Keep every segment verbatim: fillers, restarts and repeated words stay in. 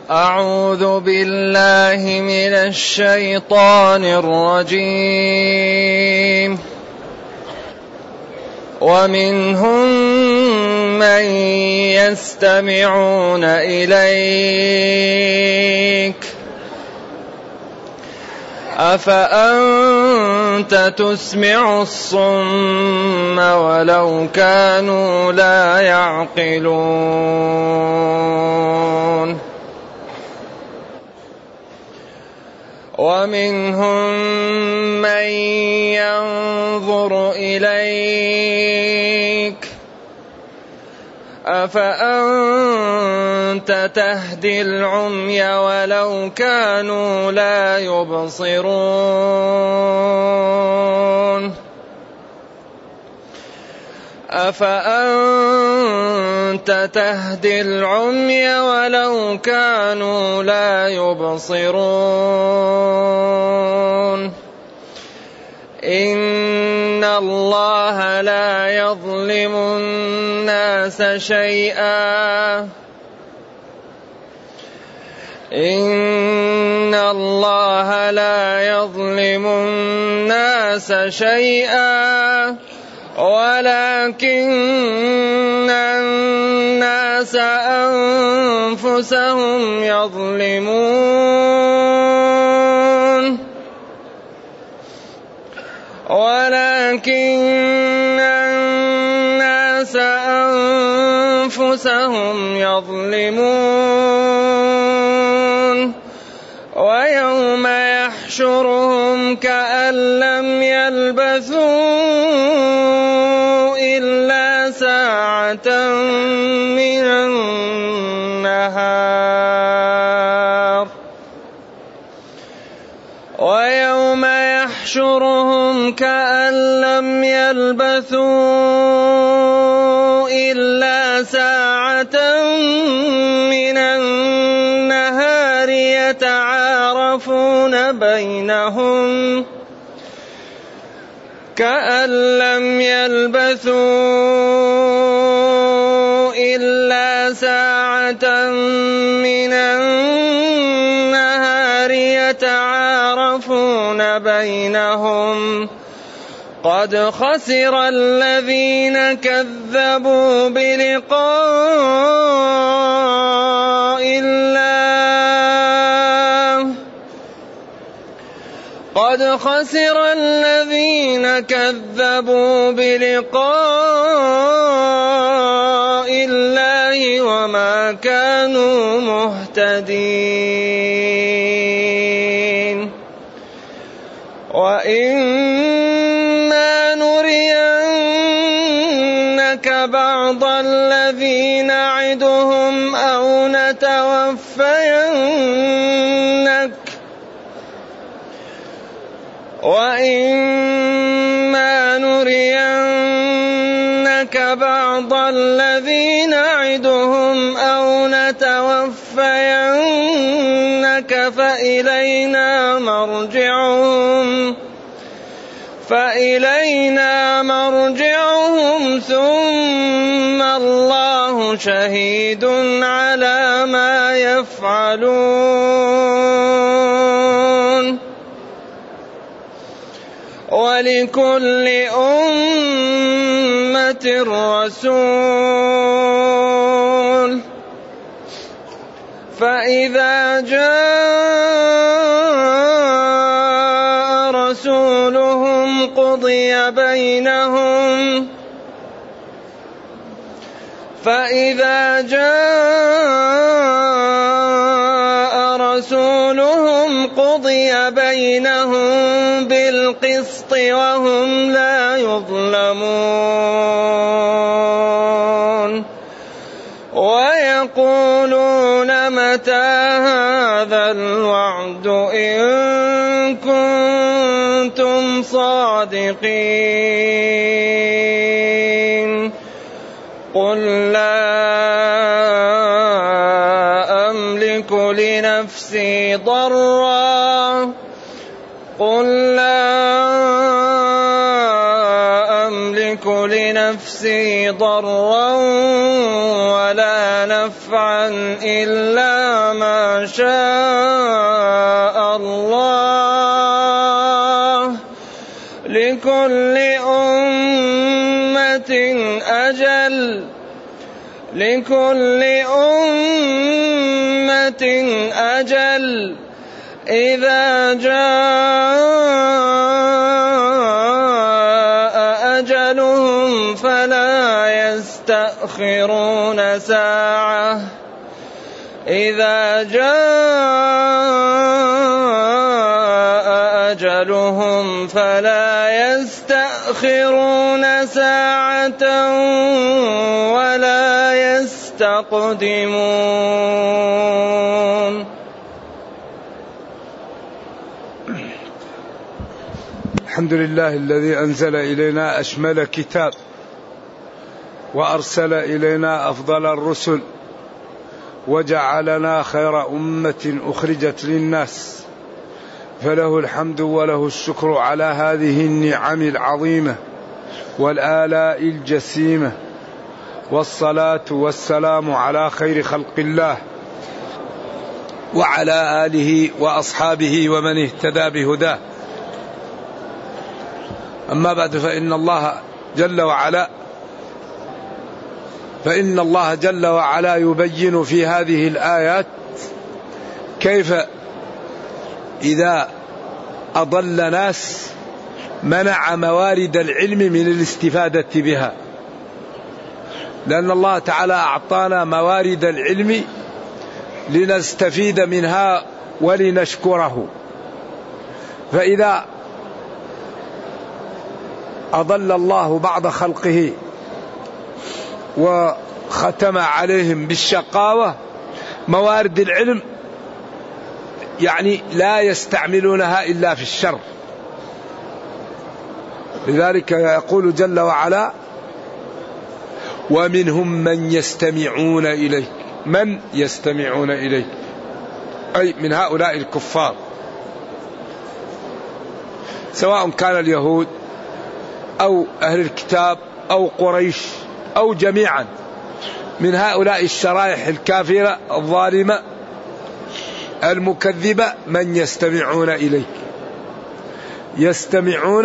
أعوذ بالله من الشيطان الرجيم. ومنهم من يستمعون إليك أفأنت تسمع الصم ولو كانوا لا يعقلون. ومنهم من ينظر إليك أفأنت تهدي العمي ولو كانوا لا يبصرون. أفأنت تهدي العمي ولو كانوا لا يبصرون. إن الله لا يظلم الناس شيئا إن الله لا يظلم الناس شيئا ولكن الناس أنفسهم يظلمون ولكن الناس أنفسهم يظلمون. ويوم يحشرهم كأن لم يلبثوا إلا ساعة من النهار ويوم يحشرهم كأن لم يلبثوا إلا ساعة من النهار يتعارفون بينهم كأن لم يلبثوا إلا ساعة من النهار يتعارفون بينهم قد خسر الذين كذبوا بلقاء الله قد خسر الذين كذبوا بلقاء الله وما كانوا مهتدين. وإما نرينك بعض الذي نعدهم أو نتوفينك وإما نرينك بعض الذي نعدهم أو نتوفينك فإلينا مرجعهم فإلينا مرجعهم ثم الله شهيد على ما يفعلون. ولكل أمة رسول فإذا جاء رسولهم قضي بينهم فإذا جاء رسولهم قضي بينهم بالقسط وهم لا يظلمون. ويقولون متى هذا الوعد إن كنتم صادقين. قل لا أملك لنفسي ضرا قل لا أملك لنفسي ضرا ولا نفعا نفعا إلا ما شاء الله لكل أمة أجل لكل أمة أجل إذا جاء أجلهم فلا يستأخرون ساعة إذا جاء أجلهم فلا يستأخرون ساعة ولا يستقدمون. الحمد لله الذي أنزل إلينا أشمل كتاب وأرسل إلينا أفضل الرسل وجعلنا خير أمة أخرجت للناس، فله الحمد وله الشكر على هذه النعم العظيمة والآلاء الجسيمة، والصلاة والسلام على خير خلق الله وعلى آله وأصحابه ومن اهتدى بهداه. أما بعد، فإن الله جل وعلا فإن الله جل وعلا يبين في هذه الآيات كيف إذا أضل ناس منع موارد العلم من الاستفادة بها، لأن الله تعالى أعطانا موارد العلم لنستفيد منها ولنشكره. فإذا أضل الله بعض خلقه وختم عليهم بالشقاوة، موارد العلم يعني لا يستعملونها إلا في الشر. لذلك يقول جل وعلا: ومنهم من يستمعون إليك. من يستمعون إليك؟ أي من هؤلاء الكفار، سواء كان اليهود أو أهل الكتاب أو قريش أو جميعا من هؤلاء الشرائح الكافرة الظالمة المكذبة، من يستمعون إليك، يستمعون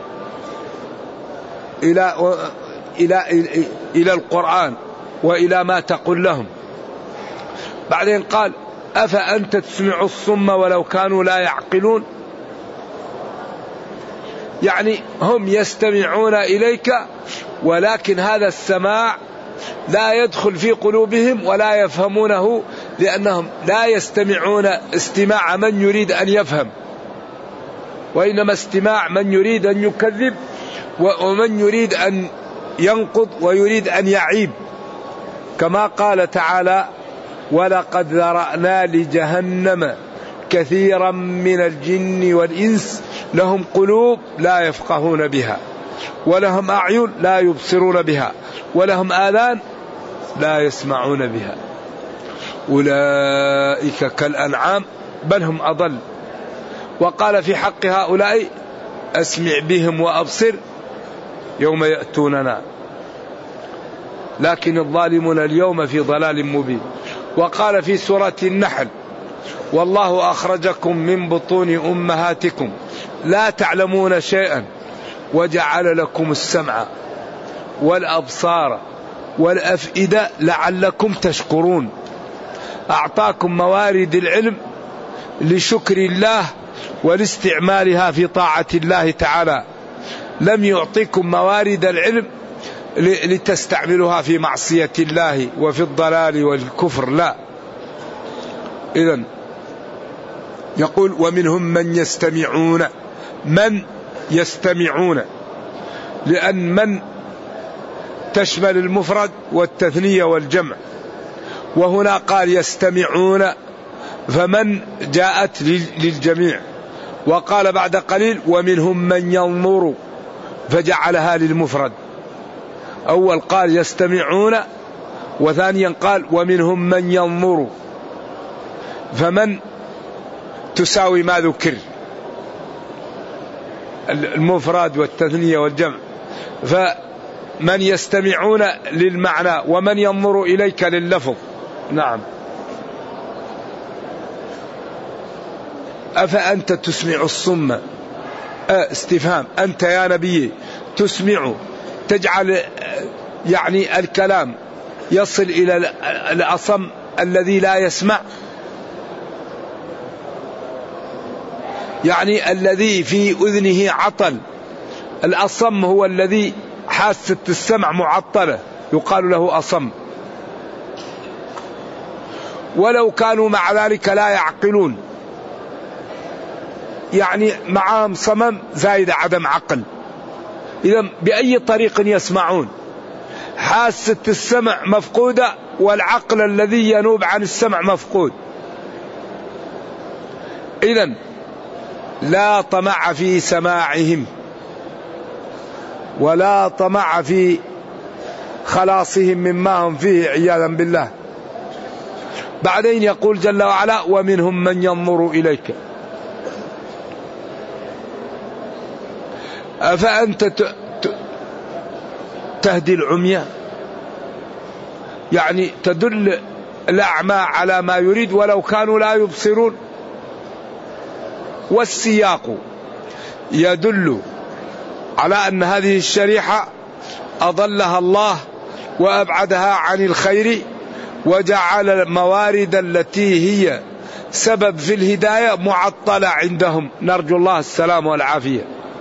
إلى إلى إلى القرآن وإلى ما تقول لهم. بعدين قال: أفأنت تسمع الصم ولو كانوا لا يعقلون. يعني هم يستمعون إليك، ولكن هذا السماع لا يدخل في قلوبهم ولا يفهمونه، لأنهم لا يستمعون استماع من يريد أن يفهم، وإنما استماع من يريد أن يكذب ومن يريد أن ينقض ويريد أن يعيب، كما قال تعالى: ولقد ذرأنا لجهنم كثيرا من الجن والإنس لهم قلوب لا يفقهون بها ولهم أعين لا يبصرون بها ولهم آذان لا يسمعون بها أولئك كالأنعام بل هم أضل. وقال في حق هؤلاء: أسمع بهم وأبصر يوم يأتوننا لكن الظالمون اليوم في ضلال مبين. وقال في سورة النحل: والله أخرجكم من بطون أمهاتكم لا تعلمون شيئا وجعل لكم السمع والأبصار والأفئدة لعلكم تشكرون. أعطاكم موارد العلم لشكر الله ولاستعمالها في طاعة الله تعالى، لم يعطيكم موارد العلم لتستعملها في معصية الله وفي الضلال والكفر، لا. إذن يقول: ومنهم من يستمعون. من يستمعون، لأن من تشمل المفرد والتثنية والجمع، وهنا قال يستمعون، فمن جاءت للجميع. وقال بعد قليل: ومنهم من ينظر، فجعلها للمفرد. أول قال يستمعون، وثانيا قال ومنهم من ينظر، فمن تساوي ما ذكر، المفرد والتثنية والجمع. فمن يستمعون للمعنى ومن ينظر إليك لللفظ. نعم. أفأنت تسمع الصم، أه استفهام، أنت يا نبي تسمع، تجعل يعني الكلام يصل إلى الأصم الذي لا يسمع، يعني الذي في أذنه عطل. الأصم هو الذي حاسة السمع معطلة، يقال له أصم. ولو كانوا مع ذلك لا يعقلون، يعني معهم صمم زايد عدم عقل. إذا بأي طريق يسمعون؟ حاسة السمع مفقودة، والعقل الذي ينوب عن السمع مفقود. إذا لا طمع في سماعهم ولا طمع في خلاصهم مما هم فيه عياذا بالله. بعدين يقول جل وعلا: ومنهم من ينظر إليك أفأنت تهدي العمي، يعني تدل الأعمى على ما يريد ولو كانوا لا يبصرون. والسياق يدل على أن هذه الشريحة أضلها الله وأبعدها عن الخير، وجعل الموارد التي هي سبب في الهداية معطلة عندهم، نرجو الله السلام والعافية.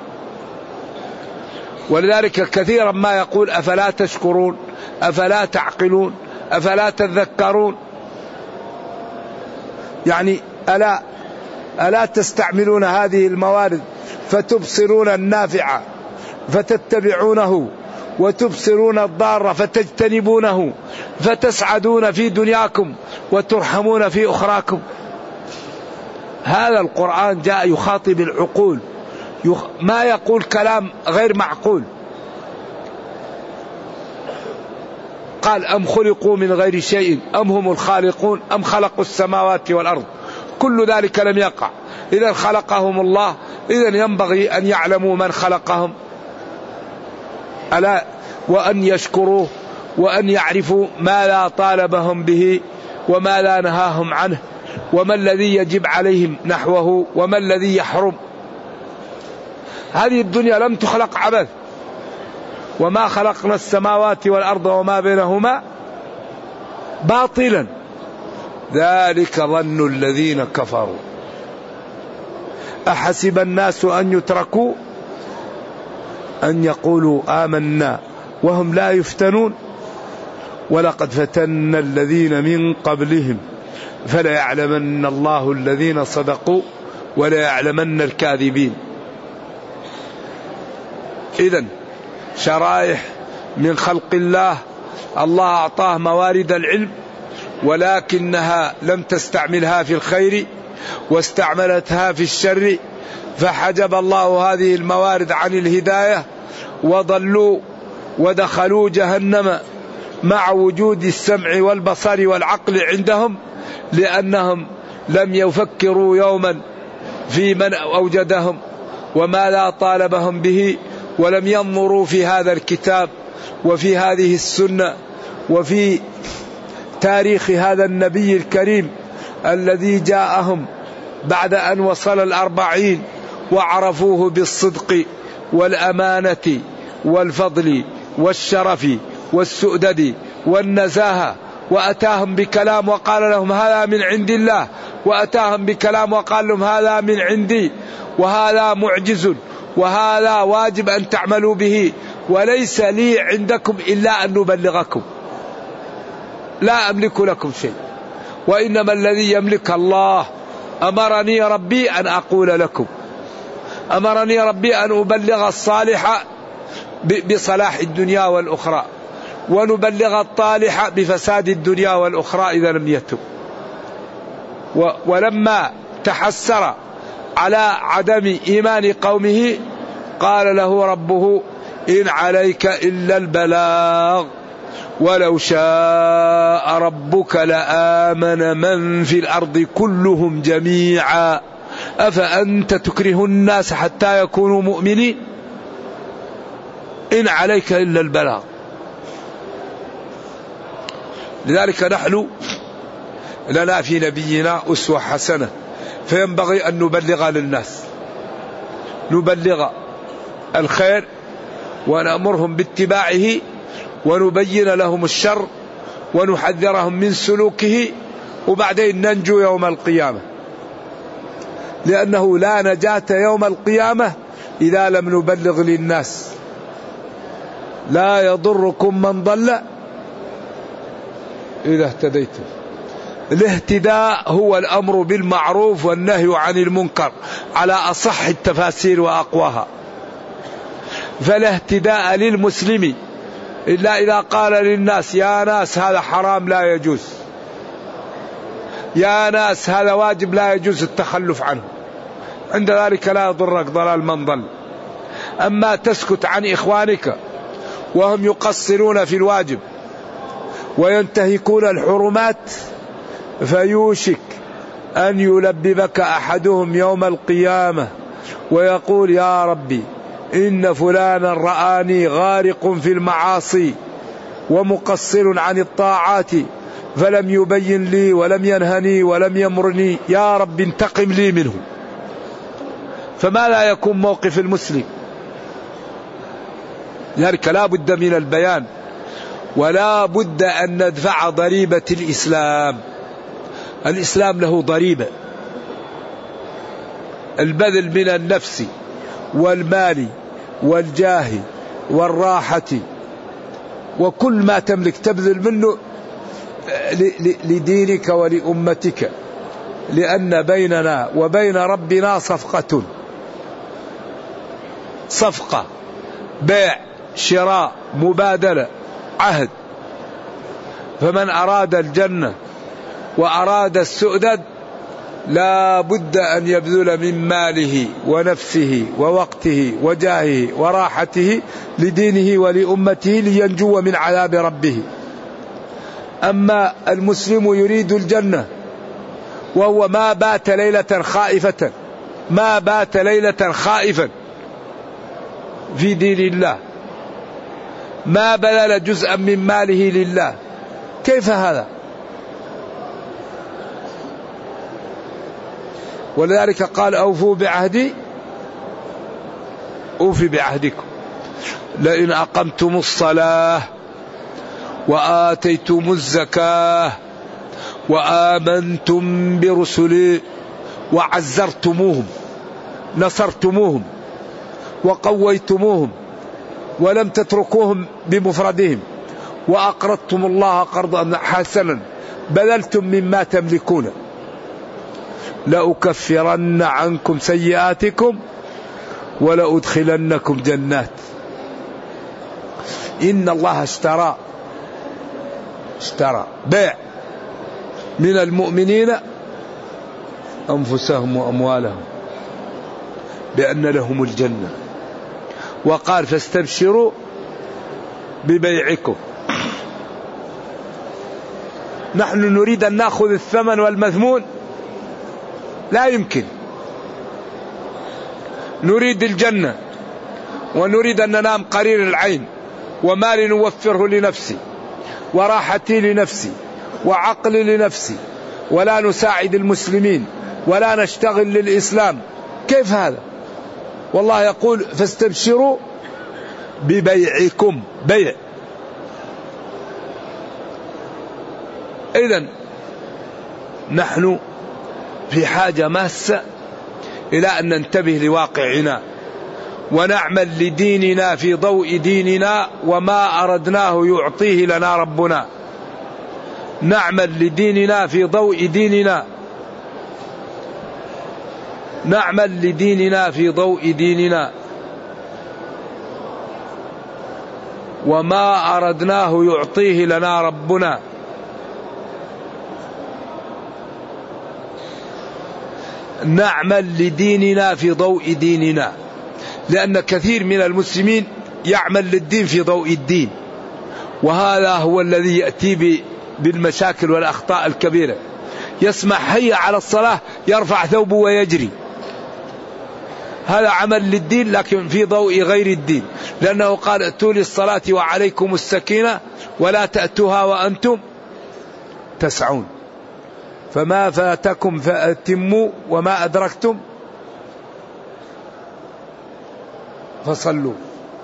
ولذلك كثيرا ما يقول: أفلا تشكرون، أفلا تعقلون، أفلا تذكرون، يعني ألا ألا تستعملون هذه الموارد فتبصرون النافع فتتبعونه، وتبصرون الضار فتجتنبونه، فتسعدون في دنياكم وترحمون في أخراكم. هذا القرآن جاء يخاطب العقول، يخ... ما يقول كلام غير معقول. قال: أم خلقوا من غير شيء أم هم الخالقون أم خلقوا السماوات والأرض، كل ذلك لم يقع. إذا خلقهم الله، إذا ينبغي أن يعلموا من خلقهم، ألا وأن يشكروه، وأن يعرفوا ما لا طالبهم به وما لا نهاهم عنه، وما الذي يجب عليهم نحوه وما الذي يحرم. هذه الدنيا لم تخلق عبث، وما خلقنا السماوات والأرض وما بينهما باطلا، ذلك ظن الذين كفروا. أحسب الناس أن يتركوا أن يقولوا آمنا وهم لا يفتنون، ولقد فتنا الذين من قبلهم فلا يعلمن الله الذين صدقوا ولا يعلمن الكاذبين. إذن شرائح من خلق الله، الله أعطاه موارد العلم، ولكنها لم تستعملها في الخير واستعملتها في الشر، فحجب الله هذه الموارد عن الهداية، وضلوا ودخلوا جهنم مع وجود السمع والبصر والعقل عندهم، لأنهم لم يفكروا يوما في من أوجدهم وما لا طالبهم به، ولم ينظروا في هذا الكتاب وفي هذه السنة وفي تاريخ هذا النبي الكريم الذي جاءهم بعد أن وصل الأربعين، وعرفوه بالصدق والأمانة والفضل والشرف والسؤدد والنزاهة، وأتاهم بكلام وقال لهم هذا من عند الله، وأتاهم بكلام وقال لهم هذا من عندي، وهذا معجز، وهذا واجب أن تعملوا به، وليس لي عندكم إلا أن نبلغكم، لا أملك لكم شيء، وإنما الذي يملك الله. أمرني ربي أن أقول لكم، أمرني ربي أن أبلغ الصالح بصلاح الدنيا والأخرى، ونبلغ الطالح بفساد الدنيا والأخرى إذا لم يتب. ولما تحسر على عدم إيمان قومه قال له ربه: إن عليك إلا البلاغ ولو شاء ربك لآمن من في الأرض كلهم جميعا أفأنت تكره الناس حتى يكونوا مؤمنين. إن عليك إلا البلاغ. لذلك نحن لنا في نبينا أسوة حسنة، فينبغي أن نبلغ للناس، نبلغ الخير ونأمرهم باتباعه، ونبين لهم الشر ونحذرهم من سلوكه، وبعدين ننجو يوم القيامة، لأنه لا نجاة يوم القيامة إذا لم نبلغ للناس. لا يضركم من ضل إذا اهتديتم. الاهتداء هو الأمر بالمعروف والنهي عن المنكر على أصح التفاسير وأقواها. فلا اهتداء للمسلم إلا إذا قال للناس يا ناس هذا حرام لا يجوز، يا ناس هذا واجب لا يجوز التخلف عنه، عند ذلك لا يضرك ضلال من ضل. أما تسكت عن إخوانك وهم يقصرون في الواجب وينتهكون الحرمات، فيوشك أن يلببك أحدهم يوم القيامة ويقول يا ربي إن فلانا رآني غارق في المعاصي ومقصر عن الطاعات فلم يبين لي ولم ينهني ولم يمرني، يا رب انتقم لي منه. فما لا يكون موقف المسلم؟ لذلك لا بد من البيان، ولا بد أن ندفع ضريبة الإسلام. الإسلام له ضريبة، البذل من النفس والمال والجاه والراحة وكل ما تملك تبذل منه لدينك ولأمتك، لأن بيننا وبين ربنا صفقة، صفقة بيع شراء مبادلة عهد. فمن أراد الجنة وأراد السؤدد لا بد أن يبذل من ماله ونفسه ووقته وجاهه وراحته لدينه ولأمته لينجو من عذاب ربه. أما المسلم يريد الجنة وهو ما بات ليلة خائفة، ما بات ليلة خائفا في دين الله، ما بذل جزءا من ماله لله، كيف هذا؟ ولذلك قال أوفوا بعهدي أوفي بعهدكم، لئن أقمتم الصلاة وآتيتم الزكاة وآمنتم برسلي وعزرتموهم نصرتموهم وقويتموهم ولم تتركوهم بمفردهم وأقرضتم الله قرضا حسنا بذلتم مما تملكون لأكفرن عنكم سيئاتكم ولأدخلنكم جنات. إن الله اشترى اشترى بيع من المؤمنين أنفسهم وأموالهم بأن لهم الجنة، وقال فاستبشروا ببيعكم. نحن نريد أن نأخذ الثمن والمثمون، لا يمكن. نريد الجنة ونريد أن ننام قرير العين ومالي نوفره لنفسي وراحتي لنفسي وعقلي لنفسي، ولا نساعد المسلمين ولا نشتغل للإسلام، كيف هذا؟ والله يقول فاستبشروا ببيعكم، بيع. إذن نحن في حاجة ماسة إلى أن ننتبه لواقعنا ونعمل لديننا في ضوء ديننا وما أردناه يعطيه لنا ربنا. نعمل لديننا في ضوء ديننا، نعمل لديننا في ضوء ديننا وما أردناه يعطيه لنا ربنا. نعمل لديننا في ضوء ديننا، لأن كثير من المسلمين يعمل للدين في ضوء الدين، وهذا هو الذي يأتي بالمشاكل والأخطاء الكبيرة. يسمع هيا على الصلاة يرفع ثوبه ويجري، هذا عمل للدين لكن في ضوء غير الدين، لأنه قال ائتوا للصلاة وعليكم السكينة ولا تأتوها وأنتم تسعون. فما فاتكم فأتموا وما أدركتم فصلوا.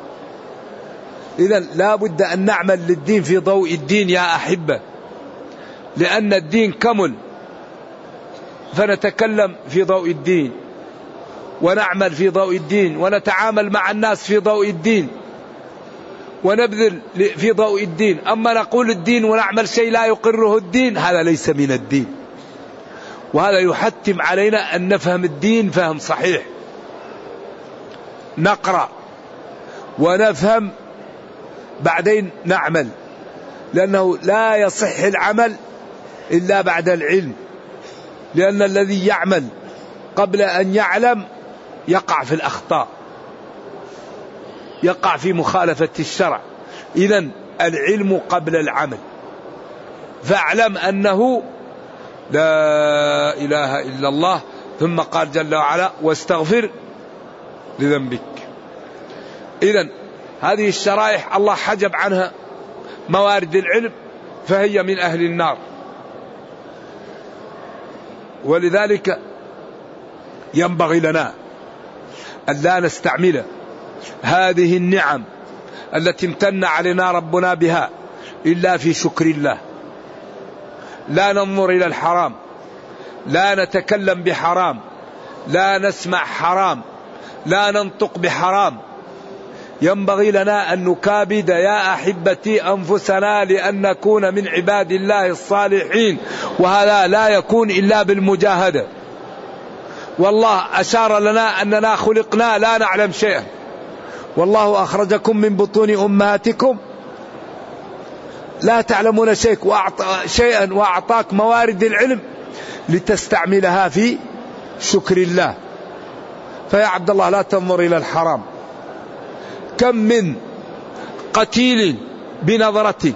إذن لا بد أن نعمل للدين في ضوء الدين يا أحبة، لأن الدين كمل، فنتكلم في ضوء الدين ونعمل في ضوء الدين ونتعامل مع الناس في ضوء الدين ونبذل في ضوء الدين. أما نقول الدين ونعمل شيء لا يقره الدين، هذا ليس من الدين، وهذا يحتم علينا أن نفهم الدين فهم صحيح، نقرأ ونفهم بعدين نعمل، لأنه لا يصح العمل إلا بعد العلم، لأن الذي يعمل قبل أن يعلم يقع في الأخطاء، يقع في مخالفة الشرع. إذن العلم قبل العمل. فاعلم أنه لا إله إلا الله، ثم قال جل وعلا واستغفر لذنبك. إذن هذه الشرائح الله حجب عنها موارد العلم، فهي من أهل النار. ولذلك ينبغي لنا أن لا نستعمل هذه النعم التي امتن علينا ربنا بها إلا في شكر الله. لا ننظر إلى الحرام، لا نتكلم بحرام، لا نسمع حرام، لا ننطق بحرام. ينبغي لنا أن نكابد يا أحبتي أنفسنا لأن نكون من عباد الله الصالحين، وهذا لا يكون إلا بالمجاهدة. والله أشار لنا أننا خلقنا لا نعلم شيئا، والله أخرجكم من بطون أمهاتكم لا تعلمون شيئا وأعطاك موارد العلم لتستعملها في شكر الله. فيا عبد الله لا تنظر إلى الحرام. كم من قتيل بنظرة،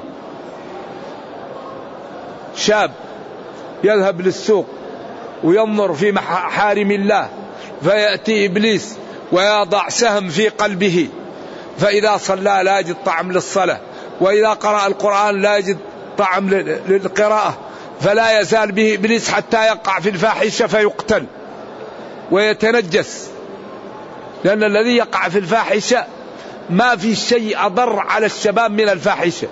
شاب يذهب للسوق وينظر في محارم الله، فيأتي إبليس ويضع سهم في قلبه، فإذا صلى لا يجد طعم للصلاة، وإذا قرأ القرآن لا يجد طعم للقراءة، فلا يزال به إبليس حتى يقع في الفاحشة فيقتل ويتنجس. لأن الذي يقع في الفاحشة ما في شيء أضر على الشباب من الفاحشة،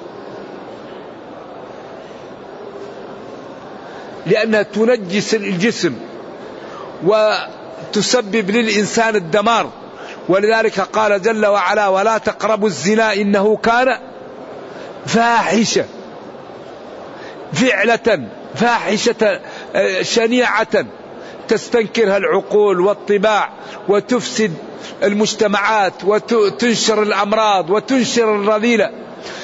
لأنها تنجس الجسم وتسبب للإنسان الدمار. ولذلك قال جل وعلا ولا تقربوا الزنا إنه كان فاحشة، فعلة فاحشة شنيعة تستنكرها العقول والطباع وتفسد المجتمعات وتنشر الأمراض وتنشر الرذيلة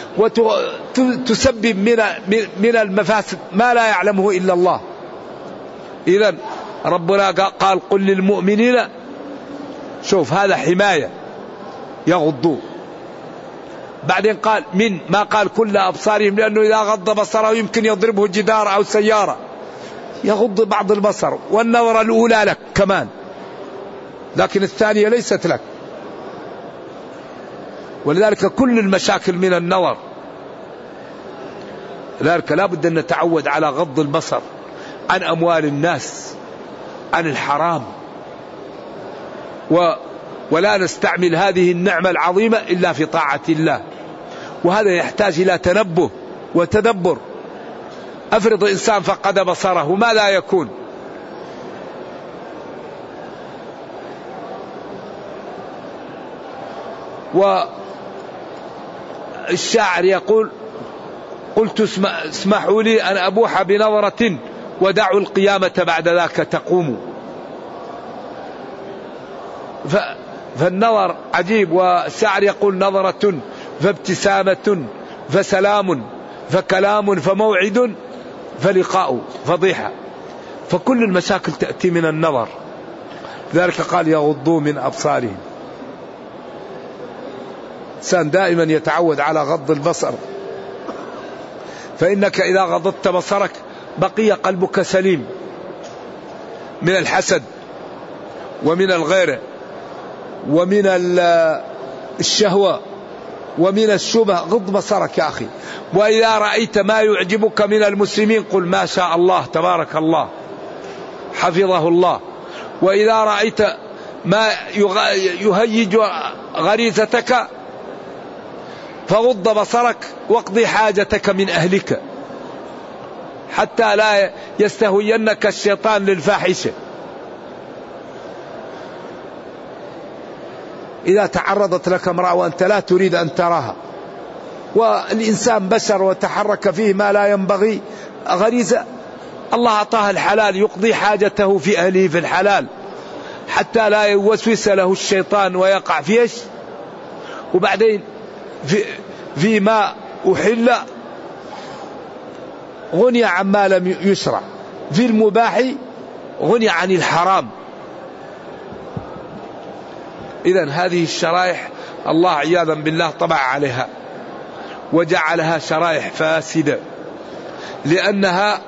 وتسبب من من المفاسد ما لا يعلمه إلا الله. إذن ربنا قال قل للمؤمنين، شوف هذا حماية يغضوا. بعدين قال من ما قال كل أبصارهم، لأنه إذا غض بصره يمكن يضربه جدار أو سيارة، يغض بعض البصر. والنظرة الأولى لك كمان، لكن الثانية ليست لك. ولذلك كل المشاكل من النظر. لذلك لا بد أن نتعود على غض البصر عن أموال الناس، عن الحرام، و ولا نستعمل هذه النعمة العظيمة إلا في طاعة الله. وهذا يحتاج إلى تنبه وتدبر. أفرض إنسان فقد بصره ماذا يكون؟ والشاعر يقول قلت اسمحوا لي أن أبوح بنظرة ودعوا القيامة بعد ذاك تقوم. فالنظر عجيب. والشاعر يقول نظرة فابتسامة فسلام فكلام فموعد فلقاء فضيحة. فكل المشاكل تأتي من النظر. ذلك قال يغضوا من أبصارهم. الإنسان دائما يتعود على غض البصر، فإنك إذا غضضت بصرك بقي قلبك سليم من الحسد ومن الغيرة ومن الشهوة ومن الشبه غض بصرك يا أخي. وإذا رأيت ما يعجبك من المسلمين قل ما شاء الله تبارك الله حفظه الله. وإذا رأيت ما يهيج غريزتك فغض بصرك واقضي حاجتك من أهلك حتى لا يستهوينك الشيطان للفاحشة. إذا تعرضت لك امرأة وأنت لا تريد أن تراها والإنسان بشر وتحرك فيه ما لا ينبغي غريزة، الله أعطاه الحلال يقضي حاجته في أهله في الحلال حتى لا يوسوس له الشيطان ويقع فيه. وبعدين في فيما أحل غني عما لم يشرع، في المباح غني عن الحرام. إذن هذه الشرائح الله عياذا بالله طبع عليها وجعلها شرائح فاسدة، لأنها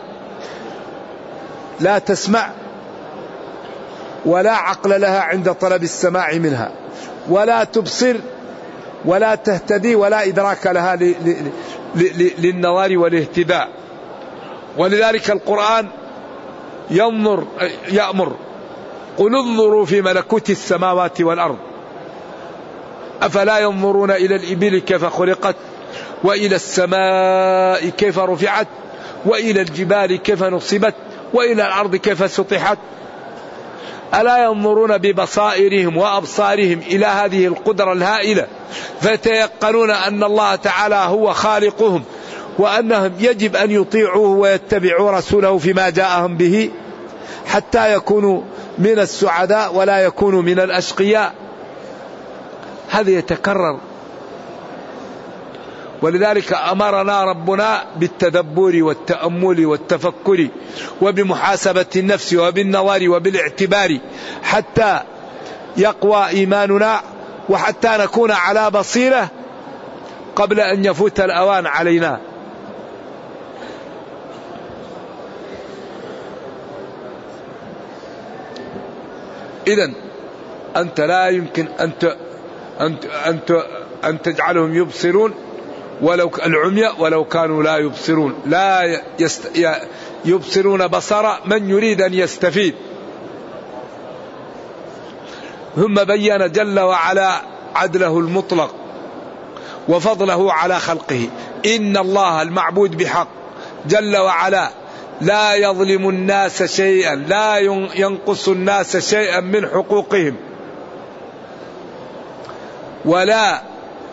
لا تسمع ولا عقل لها عند طلب السماع منها، ولا تبصر ولا تهتدي ولا إدراك لها للنظر والاهتداء. ولذلك القرآن ينظر يأمر قل انظروا في ملكوت السماوات والأرض أفلا ينظرون إلى الإبل كيف خلقت وإلى السماء كيف رفعت وإلى الجبال كيف نصبت وإلى الأرض كيف سطحت ألا ينظرون ببصائرهم وأبصارهم إلى هذه القدرة الهائلة فيتيقنون أن الله تعالى هو خالقهم وأنهم يجب أن يطيعوه ويتبعوا رسوله فيما جاءهم به حتى يكونوا من السعداء ولا يكونوا من الأشقياء. هذا يتكرر. ولذلك أمرنا ربنا بالتدبر والتأمل والتفكر وبمحاسبة النفس وبالنظر وبالاعتبار حتى يقوى إيماننا وحتى نكون على بصيرة قبل أن يفوت الأوان علينا. إذن أنت لا يمكن أن أن أن أن تجعلهم يبصرون ولو العمي ولو كانوا لا يبصرون، لا يست يبصرون بصر من يريد أن يستفيد. ثم بين جل وعلا عدله المطلق وفضله على خلقه. إن الله المعبود بحق جل وعلا لا يظلم الناس شيئا، لا ينقص الناس شيئا من حقوقهم ولا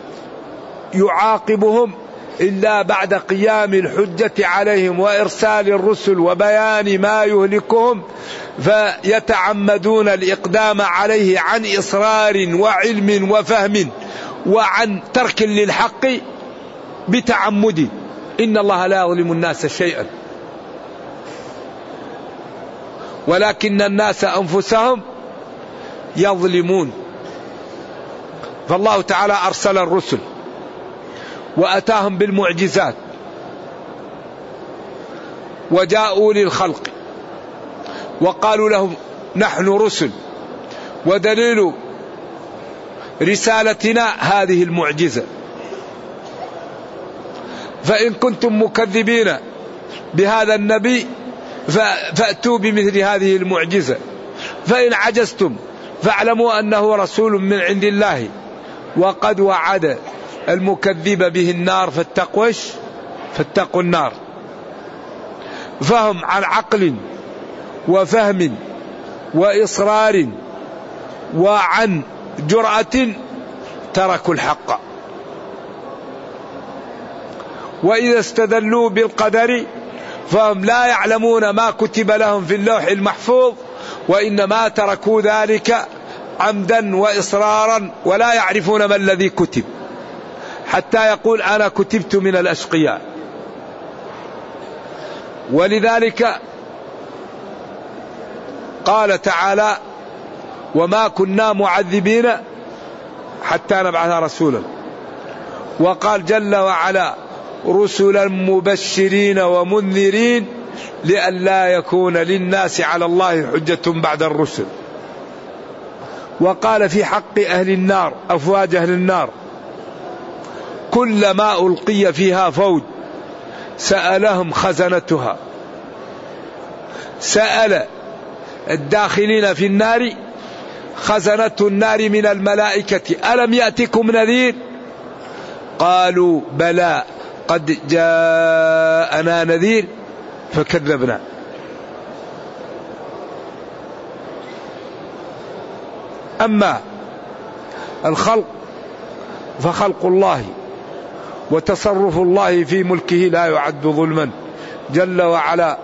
يعاقبهم إلا بعد قيام الحجة عليهم وإرسال الرسل وبيان ما يهلكهم، فيتعمدون الإقدام عليه عن إصرار وعلم وفهم وعن ترك للحق بتعمد. إن الله لا يظلم الناس شيئا ولكن الناس أنفسهم يظلمون. فالله تعالى أرسل الرسل وأتاهم بالمعجزات وجاءوا للخلق وقالوا لهم نحن رسل، ودليل رسالتنا هذه المعجزة، فإن كنتم مكذبين بهذا النبي فأتوا بمثل هذه المعجزة، فإن عجزتم فاعلموا أنه رسول من عند الله وقد وعد المكذب به النار فاتقوا فاتقوا النار. فهم عن عقل وفهم وإصرار وعن جرأة تركوا الحق. وإذا استدلوا بالقدر فهم لا يعلمون ما كتب لهم في اللوح المحفوظ، وإنما تركوا ذلك عمدا وإصرارا ولا يعرفون ما الذي كتب، حتى يقول أنا كتبت من الأشقياء. ولذلك قال تعالى وما كنا معذبين حتى نبعث رسولا. وقال جل وعلا رسلا مبشرين ومنذرين لئلا يكون للناس على الله حجة بعد الرسل. وقال في حق أهل النار أفواج أهل النار كلما ألقي فيها فوج سألهم خزنتها، سأل الداخلين في النار خزنة النار من الملائكة ألم يأتكم نذير؟ قالوا بلى قد جاءنا نذير فكذبنا. أما الخلق فخلق الله وتصرف الله في ملكه لا يعد ظلما جل وعلا،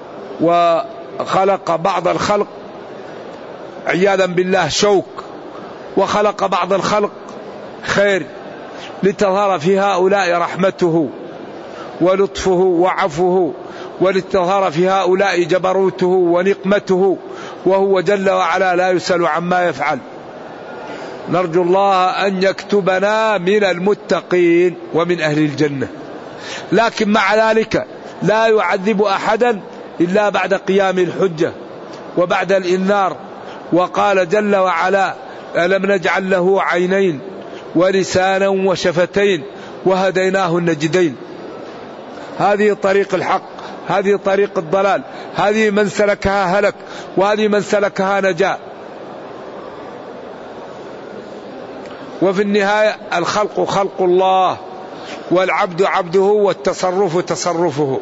وخلق بعض الخلق عياذا بالله شوك، وخلق بعض الخلق خير لتظهر في هؤلاء رحمته ولطفه وعفوه، ولتظهر في هؤلاء جبروته ونقمته، وهو جل وعلا لا يسأل عما يفعل. نرجو الله أن يكتبنا من المتقين ومن أهل الجنة، لكن مع ذلك لا يعذب أحدا إلا بعد قيام الحجة وبعد الإنذار. وقال جل وعلا ألم نجعل له عينين ولسانا وشفتين وهديناه النجدين. هذه طريق الحق، هذه طريق الضلال، هذه من سلكها هلك وهذه من سلكها نجا. وفي النهاية الخلق خلق الله والعبد عبده والتصرف تصرفه.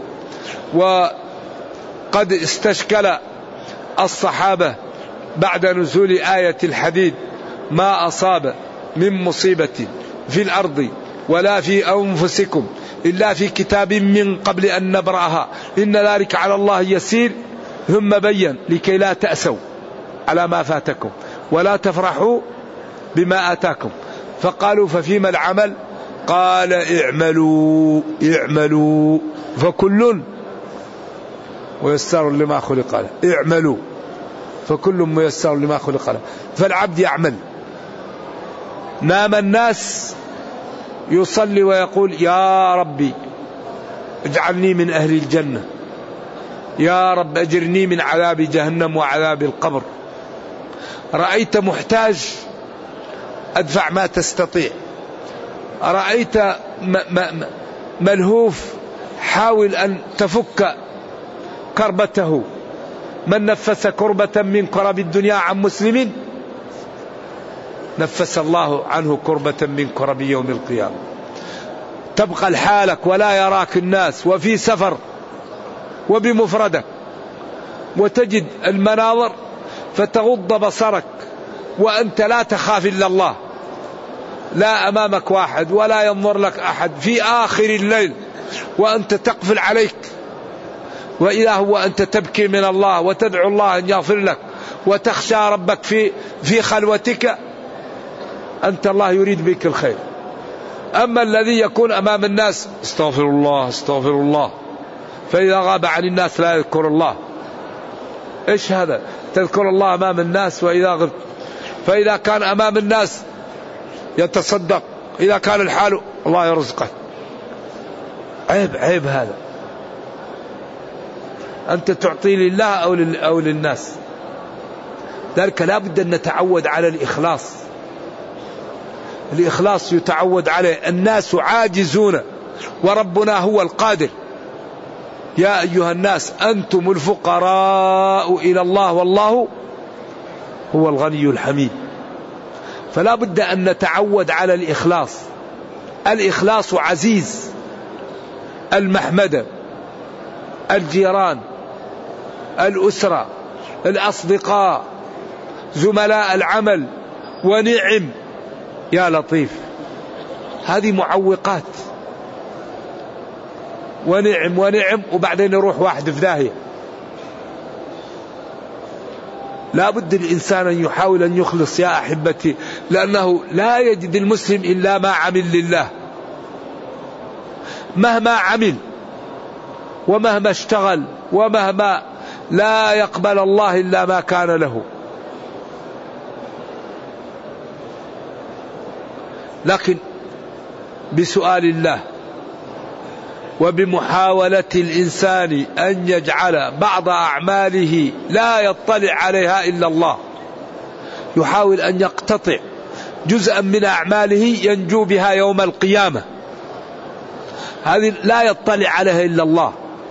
وقد استشكل الصحابة بعد نزول آية الحديد ما أصاب من مصيبة في الأرض ولا في أنفسكم إلا في كتاب من قبل أن نبرأها إن ذلك على الله يسير، ثم بين لكي لا تأسوا على ما فاتكم ولا تفرحوا بما آتاكم. فقالوا ففيما العمل؟ قال اعملوا اعملوا فكل ميسر لما خلق له. اعملوا فكل ميسر لما خلق له. فالعبد يعمل. نام الناس يصلي ويقول يا ربي اجعلني من أهل الجنة، يا رب أجرني من عذاب جهنم وعذاب القبر. رأيت محتاج أدفع ما تستطيع، رأيت ملهوف حاول أن تفك كربته. من نفس كربة من كرب الدنيا عن مسلم نفس الله عنه كربة من كرب يوم القيامة. تبقى لحالك ولا يراك الناس وفي سفر وبمفردك، وتجد المناظر فتغض بصرك وأنت لا تخاف إلا الله، لا أمامك واحد ولا ينظر لك أحد في آخر الليل وأنت تقفل عليك، وإذا هو أنت تبكي من الله وتدعو الله أن يغفر لك وتخشى ربك في في خلوتك، أنت الله يريد بك الخير. أما الذي يكون أمام الناس استغفر الله استغفر الله، فإذا غاب عن الناس لا يذكر الله. إيش هذا؟ تذكر الله أمام الناس وإذا غبت. فإذا كان أمام الناس يتصدق، إذا كان الحال الله يرزقه. عيب عيب هذا. أنت تعطي لله أو, لل أو للناس. ذلك لا بد أن نتعود على الإخلاص. الإخلاص يتعود عليه. الناس عاجزون وربنا هو القادر. يا أيها الناس أنتم الفقراء إلى الله والله هو الغني الحميد. فلا بد أن نتعود على الإخلاص. الإخلاص عزيز. المحمدة، الجيران، الأسرة، الأصدقاء، زملاء العمل، ونعم يا لطيف. هذه معوقات. ونعم ونعم وبعدين يروح واحد في داهية. لا بد الإنسان أن يحاول أن يخلص يا أحبتي، لأنه لا يجد المسلم إلا ما عمل لله. مهما عمل ومهما اشتغل ومهما لا يقبل الله إلا ما كان له. لكن بسؤال الله وبمحاولة الإنسان أن يجعل بعض أعماله لا يطلع عليها إلا الله، يحاول أن يقتطع جزءا من أعماله ينجو بها يوم القيامة هذه لا يطلع عليها إلا الله.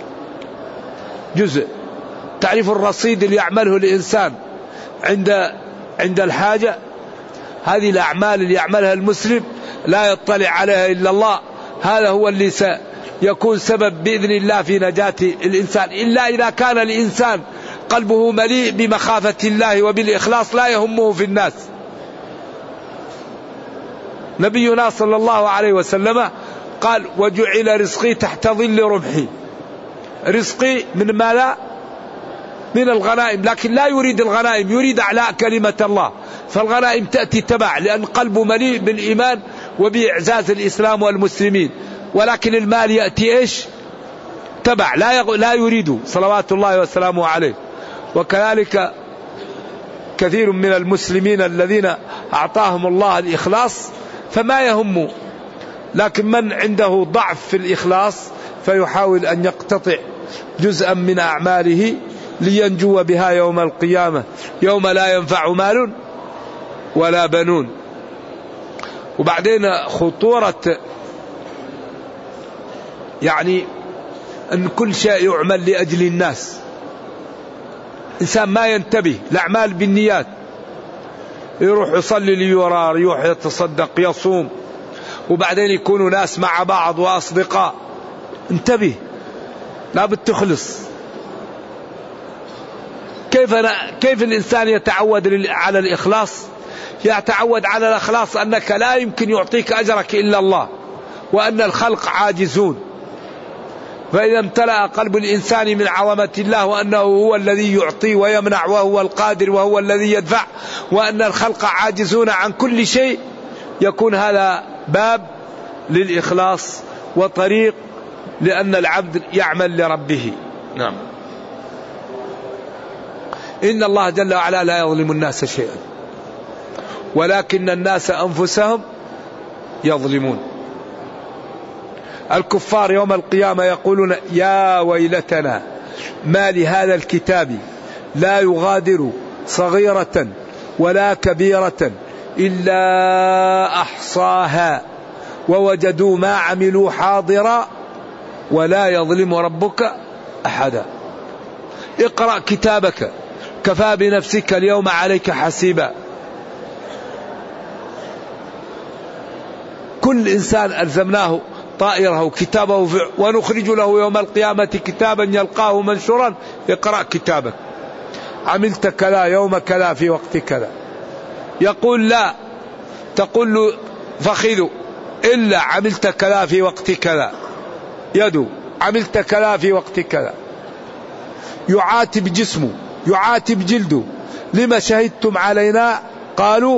جزء تعريف الرصيد اللي يعمله الإنسان عند عند الحاجة، هذه الأعمال اللي يعملها المسلم لا يطلع عليها إلا الله، هذا هو اللي سيكون سبب بإذن الله في نجاة الإنسان. إلا إذا كان الإنسان قلبه مليء بمخافة الله وبالإخلاص لا يهمه في الناس. نبينا صلى الله عليه وسلم قال: وجعل رزقي تحت ظل رمحي. رزقي من ماذا؟ من الغنائم، لكن لا يريد الغنائم، يريد أعلاء كلمة الله، فالغنائم تأتي تبع، لأن قلبه مليء بالإيمان وبإعزاز الإسلام والمسلمين، ولكن المال يأتي إيش؟ تبع، لا لا يريد صلوات الله وسلامه عليه. وكذلك كثير من المسلمين الذين أعطاهم الله الإخلاص فما يهم، لكن من عنده ضعف في الإخلاص فيحاول أن يقتطع جزءا من أعماله لينجو بها يوم القيامة، يوم لا ينفع مال ولا بنون. وبعدين خطورة يعني أن كل شيء يعمل لأجل الناس، إنسان ما ينتبه، الأعمال بالنيات، يروح يصلي ليرار، يروح يتصدق، يصوم، وبعدين يكونوا ناس مع بعض وأصدقاء. انتبه، لا بتخلص. كيف كيف الإنسان يتعود على الإخلاص؟ يتعود على الإخلاص أنك لا يمكن يعطيك أجرك إلا الله، وأن الخلق عاجزون. فإذا امتلأ قلب الإنسان من عظمة الله وأنه هو الذي يعطي ويمنع وهو القادر وهو الذي يدفع، وأن الخلق عاجزون عن كل شيء، يكون هذا باب للإخلاص وطريق لأن العبد يعمل لربه. نعم. إن الله جل وعلا لا يظلم الناس شيئا ولكن الناس أنفسهم يظلمون. الكفار يوم القيامة يقولون: يا ويلتنا ما لهذا الكتاب لا يغادر صغيرة ولا كبيرة إلا أحصاها ووجدوا ما عملوا حاضرا ولا يظلم ربك أحدا. اقرأ كتابك كفى بنفسك اليوم عليك حسيبا. كل إنسان ألزمناه طائره كتابه ونخرج له يوم القيامة كتابا يلقاه منشورا: اقرأ كتابك، عملت كذا يوم كذا في وقت كذا. يقول: لا، تقول له فخذ إلا عملت كذا في وقت كذا، يده عملت كذا في وقت كذا. يعاتب جسمه، يعاتب جلده: لما شهدتم علينا؟ قالوا: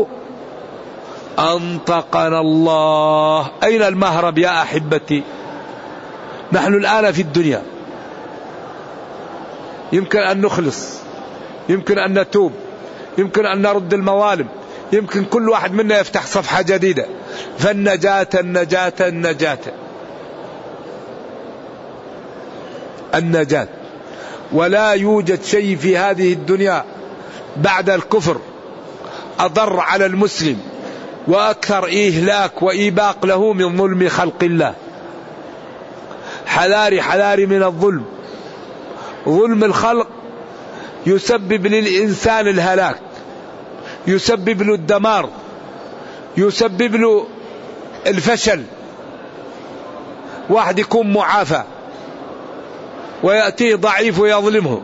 أنطقنا الله. أين المهرب يا أحبتي؟ نحن الآن في الدنيا يمكن أن نخلص، يمكن أن نتوب، يمكن أن نرد المظالم، يمكن كل واحد منا يفتح صفحة جديدة. فالنجاة النجاة النجاة النجاة. ولا يوجد شيء في هذه الدنيا بعد الكفر أضر على المسلم وأكثر إهلاك وإيباق له من ظلم خلق الله. حذاري حذاري من الظلم. ظلم الخلق يسبب للإنسان الهلاك، يسبب له الدمار، يسبب له الفشل. واحد يكون معافى ويأتيه ضعيف ويظلمه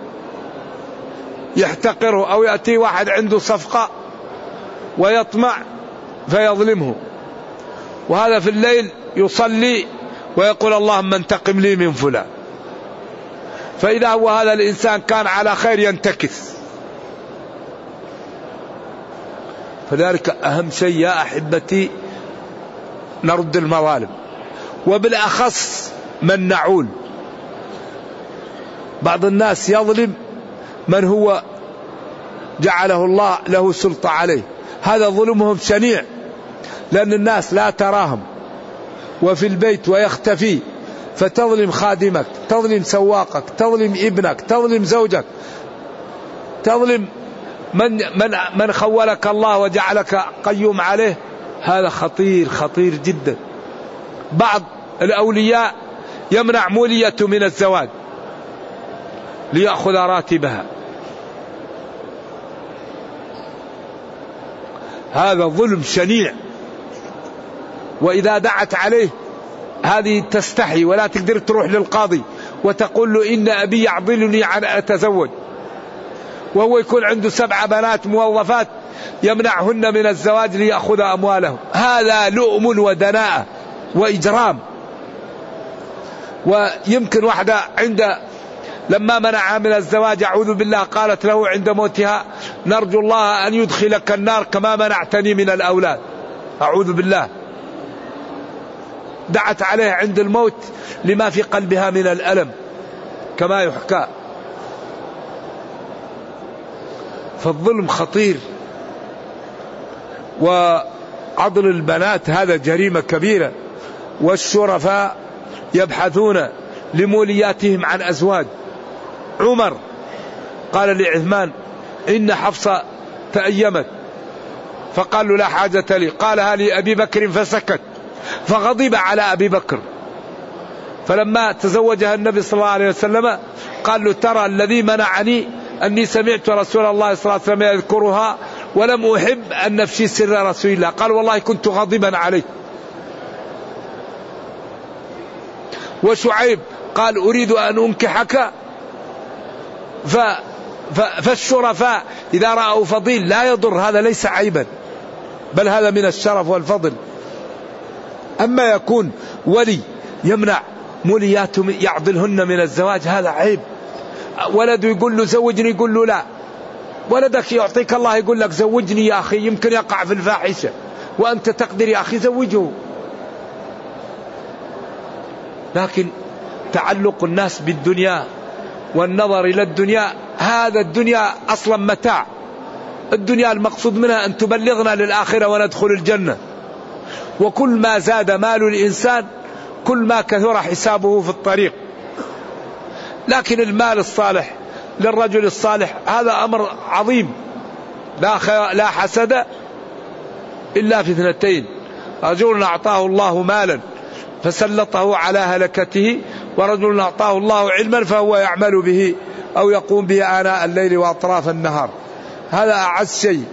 يحتقره، أو يأتي واحد عنده صفقة ويطمع فيظلمه، وهذا في الليل يصلي ويقول: اللهم انتقم لي من فلان. فإذا هو هذا الإنسان كان على خير ينتكس. فذلك أهم شيء يا أحبتي نرد المظالم، وبالأخص من نعول. بعض الناس يظلم من هو جعله الله له سلطة عليه، هذا ظلمهم شنيع، لأن الناس لا تراهم وفي البيت ويختفي، فتظلم خادمك، تظلم سواقك، تظلم ابنك، تظلم زوجك، تظلم من من من خولك الله وجعلك قيوم عليه. هذا خطير خطير جدا. بعض الأولياء يمنع موليته من الزواج ليأخذ راتبها. هذا ظلم شنيع. وإذا دعت عليه هذه تستحي ولا تقدر تروح للقاضي وتقول له إن أبي يعضلني عن أتزوج، وهو يكون عنده سبع بنات موظفات يمنعهن من الزواج ليأخذ أموالهم. هذا لؤم ودناءة وإجرام. ويمكن واحدة عند لما منعها من الزواج أعوذ بالله قالت له عند موتها نرجو الله أن يدخلك النار كما منعتني من الأولاد. أعوذ بالله. دعت عليه عند الموت لما في قلبها من الألم كما يحكى. فالظلم خطير. وعضل البنات هذا جريمة كبيرة. والشرفاء يبحثون لمولياتهم عن أزواج. عمر قال لعثمان إن حفصة تأيمت، فقال له لا حاجة لي، قالها لأبي بكر فسكت، فغضب على أبي بكر. فلما تزوجها النبي صلى الله عليه وسلم قال له ترى الذي منعني أني سمعت رسول الله صلى الله عليه وسلم يذكرها ولم أحب أن نفشي سر رسول الله. قال والله كنت غاضبا عليه. وشعيب قال أريد أن أنكحك، ف... ف... فالشرفاء إذا رأوا فضيل لا يضر، هذا ليس عيبا بل هذا من الشرف والفضل. أما يكون ولي يمنع مولياتهم يعضلهن من الزواج هذا عيب. ولده يقول له زوجني يقول له لا، ولدك يعطيك الله يقول لك زوجني يا أخي يمكن يقع في الفاحشة وأنت تقدر يا أخي زوجه. لكن تعلق الناس بالدنيا والنظر إلى الدنيا، هذا الدنيا أصلا متاع. الدنيا المقصود منها أن تبلغنا للآخرة وندخل الجنة. وكل ما زاد مال الإنسان كل ما كثر حسابه في الطريق. لكن المال الصالح للرجل الصالح هذا أمر عظيم. لا, لا حسد إلا في اثنتين: رجل أعطاه الله مالا فسلطه على هلكته، ورجل أعطاه الله علما فهو يعمل به أو يقوم به آناء الليل وأطراف النهار. هذا أعز شيء.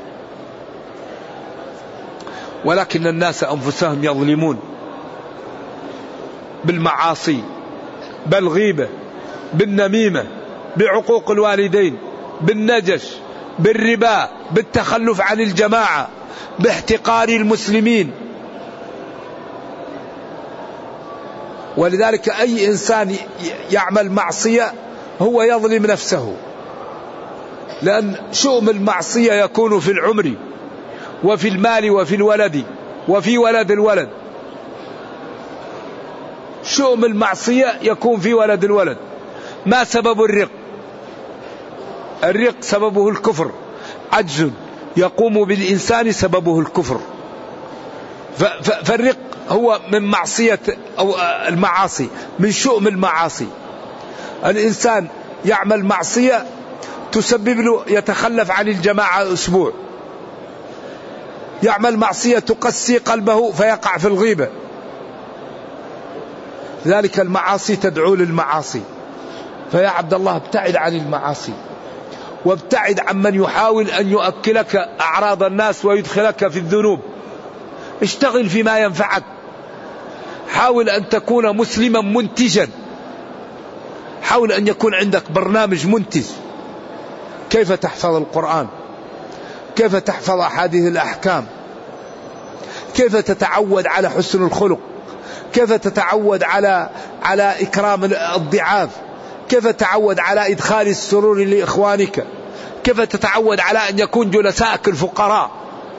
ولكن الناس أنفسهم يظلمون بالمعاصي، بالغيبة، بالنميمة، بعقوق الوالدين، بالنجش، بالربا، بالتخلف عن الجماعة، باحتقار المسلمين. ولذلك أي إنسان يعمل معصية هو يظلم نفسه، لأن شؤم المعصية يكون في العمر وفي المال وفي الولد وفي ولد الولد. شؤم المعصية يكون في ولد الولد. ما سبب الرق؟ الرق سببه الكفر. عجز يقوم بالإنسان سببه الكفر. فالرق هو من معصية أو المعاصي، من شؤم المعاصي. الإنسان يعمل معصية تسبب له يتخلف عن الجماعة أسبوع، يعمل معصية تقسي قلبه فيقع في الغيبة. ذلك المعاصي تدعو للمعاصي. فيا عبد الله ابتعد عن المعاصي، وابتعد عن من يحاول أن يؤكلك أعراض الناس ويدخلك في الذنوب. اشتغل فيما ينفعك. حاول أن تكون مسلما منتجا. حاول أن يكون عندك برنامج منتج. كيف تحفظ القرآن، كيف تحفظ أحاديث الأحكام، كيف تتعود على حسن الخلق، كيف تتعود على على إكرام الضعاف، كيف تتعود على إدخال السرور لإخوانك، كيف تتعود على أن يكون جلسائك الفقراء.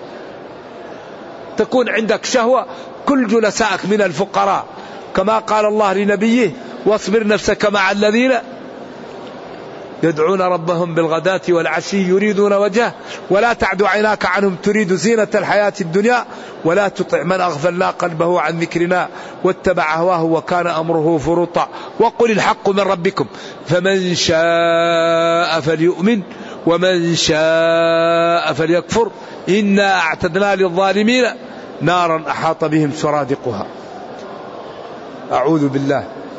تكون عندك شهوة كل جلسائك من الفقراء، كما قال الله لنبيه: واصبر نفسك مع الذين يدعون ربهم بالغداة والعشي يريدون وجهه ولا تعد عيناك عنهم تريد زينة الحياة الدنيا ولا تطع من أغفلنا قلبه عن ذكرنا واتبع هواه وكان أمره فرطا وقل الحق من ربكم فمن شاء فليؤمن ومن شاء فليكفر إنا أعتدنا للظالمين نارا أحاط بهم سرادقها. أعوذ بالله.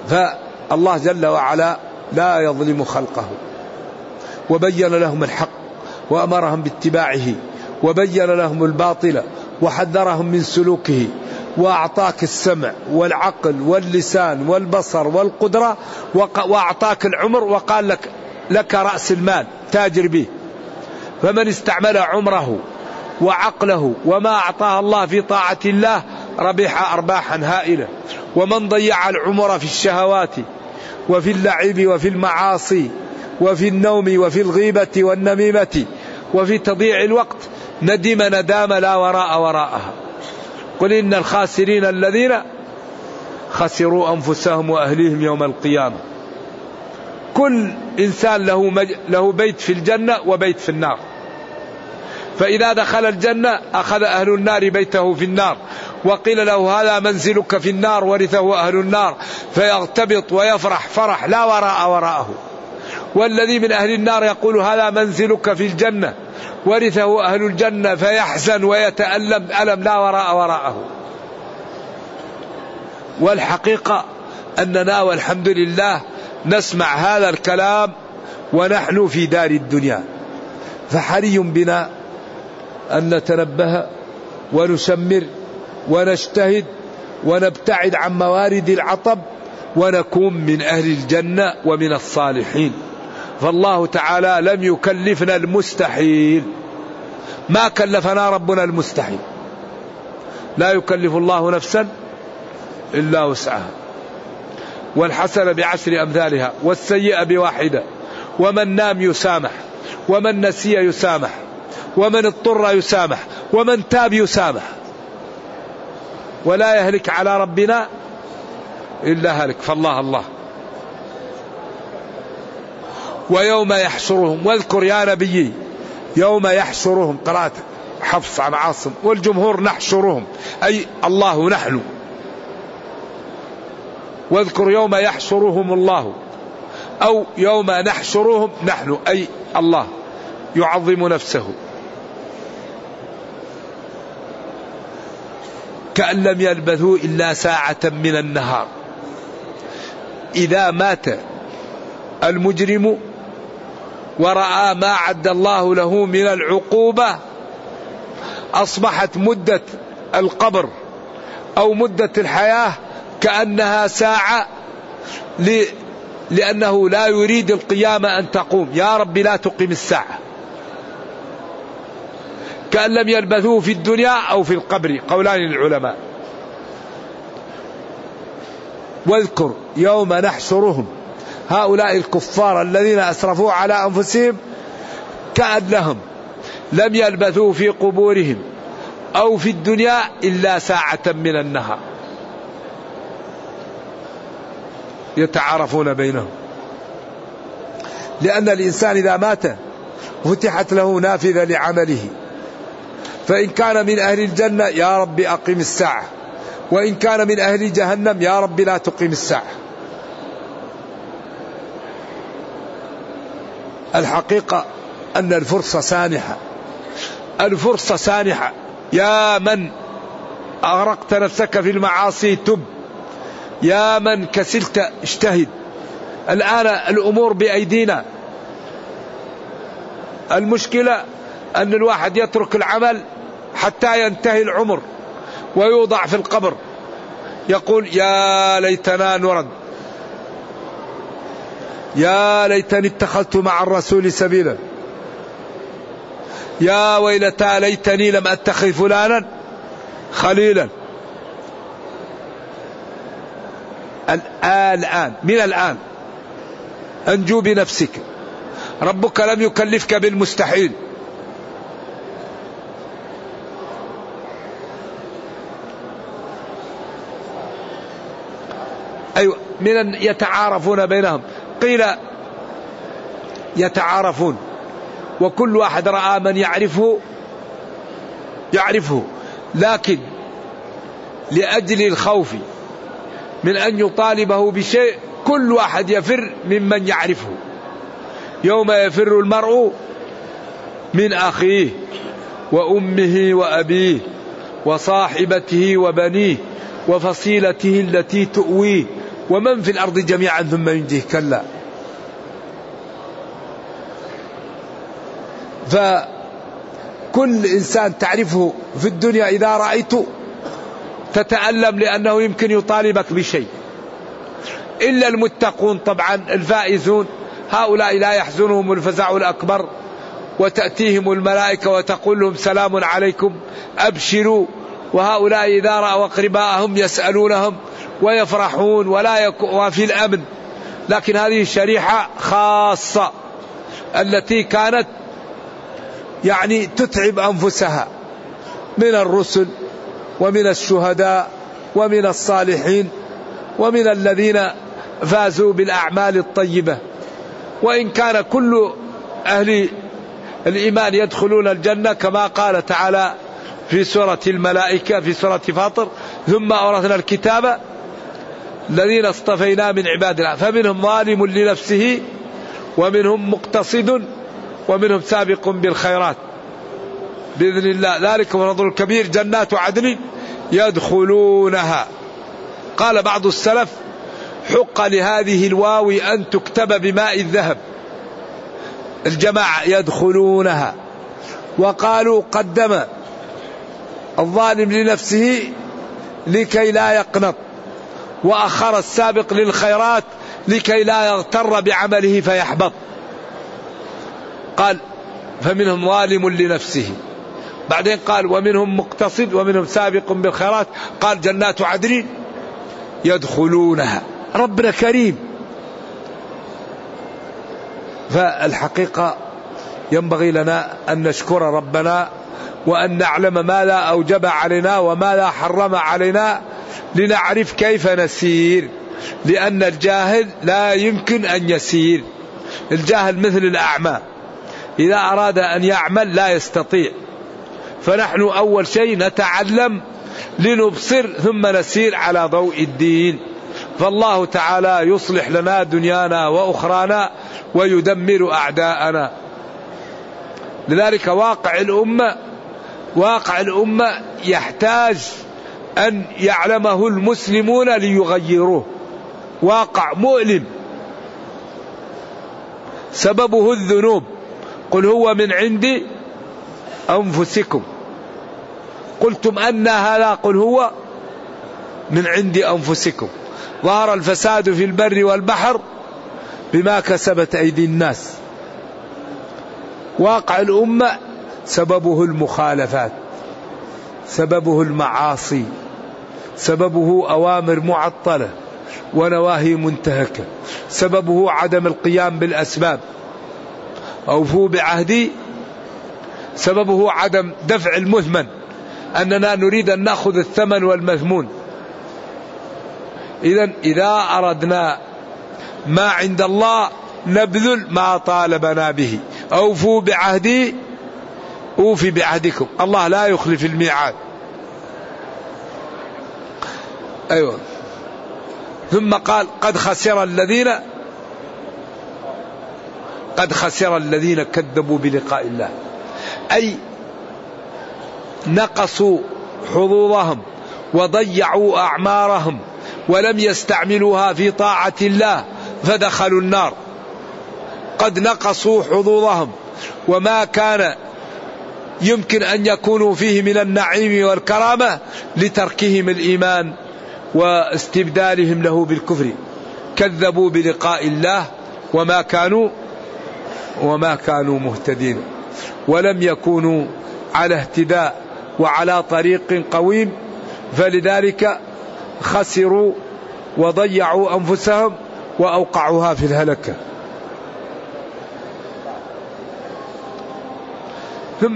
فالله جل وعلا لا يظلم خلقه، وبين لهم الحق وأمرهم باتباعه، وبين لهم الباطل وحذرهم من سلوكه، وأعطاك السمع والعقل واللسان والبصر والقدرة، وأعطاك العمر، وقال لك لك رأس المال تاجر به. فمن استعمل عمره وعقله وما أعطاه الله في طاعة الله ربح أرباحا هائلة. ومن ضيع العمر في الشهوات وفي اللعب وفي المعاصي وفي النوم وفي الغيبة والنميمة وفي تضييع الوقت ندم ندام لا وراء وراءها. قل إن الخاسرين الذين خسروا أنفسهم وأهليهم يوم القيامة. كل إنسان له, مج... له بيت في الجنة وبيت في النار، فإذا دخل الجنة أخذ أهل النار بيته في النار، وقيل له هذا منزلك في النار، ورثه أهل النار فيغتبط ويفرح فرح لا وراء وراءه. والذي من أهل النار يقول هذا منزلك في الجنة، ورثه أهل الجنة فيحزن ويتألم ألم لا وراء وراءه. والحقيقة أننا والحمد لله نسمع هذا الكلام ونحن في دار الدنيا، فحري بنا أن نتنبه ونشمر ونجتهد ونبتعد عن موارد العطب، ونكون من أهل الجنة ومن الصالحين. فالله تعالى لم يكلفنا المستحيل، ما كلفنا ربنا المستحيل. لا يكلف الله نفسا إلا وسعها، والحسنة بعشر أمثالها والسيئة بواحدة، ومن نام يسامح، ومن نسي يسامح، ومن اضطر يسامح، ومن تاب يسامح. ولا يهلك على ربنا إلا هلك. فالله الله. ويوم يحشرهم، واذكر يا نبي يوم يحشرهم، قرأت حفص عن عاصم والجمهور نحشرهم أي الله نحن. واذكر يوم يحشرهم الله، أو يوم نحشرهم نحن أي الله يعظم نفسه. كأن لم يلبثوا إلا ساعة من النهار. إذا مات المجرم ورأى ما عد الله له من العقوبة أصبحت مدة القبر أو مدة الحياة كأنها ساعة، لأنه لا يريد القيامة أن تقوم. يا رب لا تقم الساعة. كأن لم يلبثوا في الدنيا أو في القبر، قولان للعلماء. واذكر يوم نحشرهم، هؤلاء الكفار الذين أسرفوا على أنفسهم كأنهم لم يلبثوا في قبورهم أو في الدنيا إلا ساعة من النهار يتعارفون بينهم. لأن الإنسان إذا مات فتحت له نافذة لعمله، فإن كان من أهل الجنة يا رب أقم الساعة، وإن كان من أهل جهنم يا رب لا تقم الساعة. الحقيقة أن الفرصة سانحة، الفرصة سانحة. يا من أغرقت نفسك في المعاصي تب، يا من كسلت اجتهد. الآن الأمور بأيدينا. المشكلة أن الواحد يترك العمل حتى ينتهي العمر ويوضع في القبر، يقول يا ليتنا نرد، يا ليتني اتخذت مع الرسول سبيلا، يا ويلتى ليتني لم أتخذ فلانا خليلا. الآن من الآن أنجو بنفسك، ربك لم يكلفك بالمستحيل. أيوة، من يتعارفون بينهم. قيل يتعارفون وكل واحد رأى من يعرفه يعرفه، لكن لأجل الخوف من أن يطالبه بشيء كل واحد يفر ممن يعرفه. يوم يفر المرء من أخيه وأمه وأبيه وصاحبته وبنيه وفصيلته التي تؤويه ومن في الأرض جميعا ثم ينجيه، كلا. فكل إنسان تعرفه في الدنيا إذا رأيته تتألم لأنه يمكن يطالبك بشيء، إلا المتقون طبعا الفائزون، هؤلاء لا يحزنهم الفزع الأكبر وتأتيهم الملائكة وتقول لهم سلام عليكم أبشروا، وهؤلاء إذا رأوا أقرباءهم يسألونهم ويفرحون ولا يك... وفي الأمن. لكن هذه الشريحة خاصة التي كانت يعني تتعب أنفسها من الرسل ومن الشهداء ومن الصالحين ومن الذين فازوا بالأعمال الطيبة. وإن كان كل أهل الإيمان يدخلون الجنة كما قال تعالى في سورة الملائكة في سورة فاطر: ثم أورثنا الكتاب الذين اصطفينا من عبادنا فمنهم ظالم لنفسه ومنهم مقتصد ومنهم سابق بالخيرات بإذن الله، ذلك هو الفضل الكبير. جنات عدن يدخلونها. قال بعض السلف: حق لهذه الواو أن تكتب بماء الذهب، الجماعة يدخلونها. وقالوا قدم الظالم لنفسه لكي لا يقنط، وأخر السابق للخيرات لكي لا يغتر بعمله فيحبط. قال فمنهم ظالم لنفسه، بعدين قال ومنهم مقتصد ومنهم سابق بالخيرات، قال جنات عدن يدخلونها. ربنا كريم. فالحقيقة ينبغي لنا أن نشكر ربنا وأن نعلم ما لا أوجب علينا وما لا حرم علينا لنعرف كيف نسير، لأن الجاهل لا يمكن أن يسير. الجاهل مثل الأعمى، إذا أراد أن يعمل لا يستطيع. فنحن أول شيء نتعلم لنبصر ثم نسير على ضوء الدين. فالله تعالى يصلح لنا دنيانا وأخرانا ويدمر أعداءنا. لذلك واقع الأمة واقع الأمة يحتاج أن يعلمه المسلمون ليغيروه. واقع مؤلم سببه الذنوب. قل هو من عند أنفسكم. قلتم أن هذا؟ قل هو من عند أنفسكم. ظهر الفساد في البر والبحر بما كسبت أيدي الناس. واقع الأمة سببه المخالفات، سببه المعاصي، سببه أوامر معطلة ونواهي منتهكة، سببه عدم القيام بالأسباب. أوفوا بعهدي، سببه عدم دفع المثمن، أننا نريد أن نأخذ الثمن والمثمون. إذن إذا أردنا ما عند الله نبذل ما طالبنا به. أوفوا بعهدي أوفي بعهدكم. الله لا يخلف الميعاد. أيوة. ثم قال قد خسر الذين قد خسر الذين كذبوا بلقاء الله، أي نقصوا حظوظهم وضيعوا أعمارهم ولم يستعملوها في طاعة الله فدخلوا النار. قد نقصوا حظوظهم وما كان يمكن أن يكونوا فيه من النعيم والكرامة لتركهم الإيمان واستبدالهم له بالكفر. كذبوا بلقاء الله وما كانوا وما كانوا مهتدين، ولم يكونوا على اهتداء وعلى طريق قويم، فلذلك خسروا وضيعوا أنفسهم وأوقعوها في الهلكة. ثم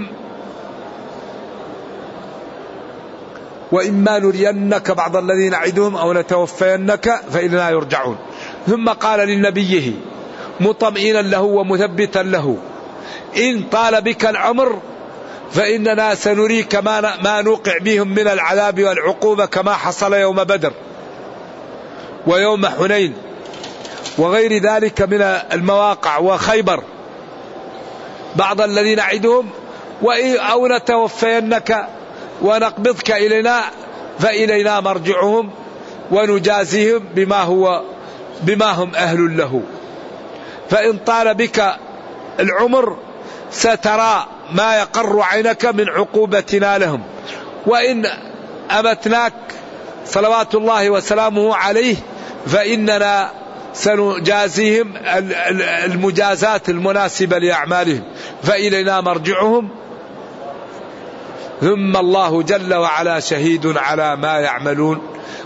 وإما نرينك بعض الذين نعدهم أو نتوفينك فإلينا يرجعون. ثم قال لنبيه مطمئنا له ومثبتا له: إن طال بك العمر فإننا سنريك ما, ما نوقع بهم من العذاب والعقوبة، كما حصل يوم بدر ويوم حنين وغير ذلك من المواقع وخيبر. بعض الذين نعدهم أو نتوفينك ونقبضك إلينا فإلينا مرجعهم ونجازيهم بما هو بما هم أهل له. فإن طال بك العمر سترى ما يقر عينك من عقوبتنا لهم، وإن أمتناك صلوات الله وسلامه عليه فإننا سنجازيهم المجازات المناسبة لأعمالهم، فإلينا مرجعهم ثم الله جل وعلا شهيد على ما يعملون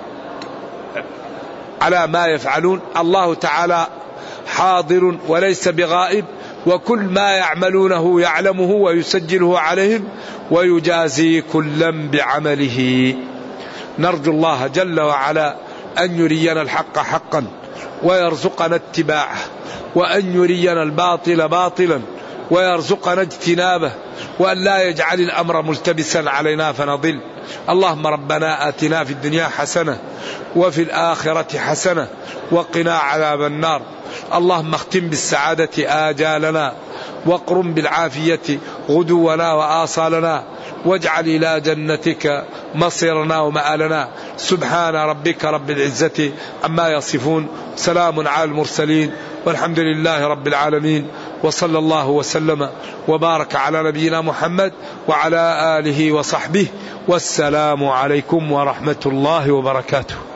على ما يفعلون. الله تعالى حاضر وليس بغائب، وكل ما يعملونه يعلمه ويسجله عليهم ويجازي كلا بعمله. نرجو الله جل وعلا أن يرينا الحق حقا ويرزقنا اتباعه، وأن يرينا الباطل باطلا ويرزقنا اجتنابه، وأن لا يجعل الأمر ملتبسا علينا فنضل. اللهم ربنا آتنا في الدنيا حسنة وفي الآخرة حسنة وقنا عذاب النار. اللهم اختم بالسعادة آجالنا، واقرم بالعافية غدونا وآصالنا، واجعل إلى جنتك مصيرنا ومآلنا. سبحان ربك رب العزة عما يصفون، سلام على المرسلين، والحمد لله رب العالمين، وصلى الله وسلم وبارك على نبينا محمد وعلى آله وصحبه، والسلام عليكم ورحمة الله وبركاته.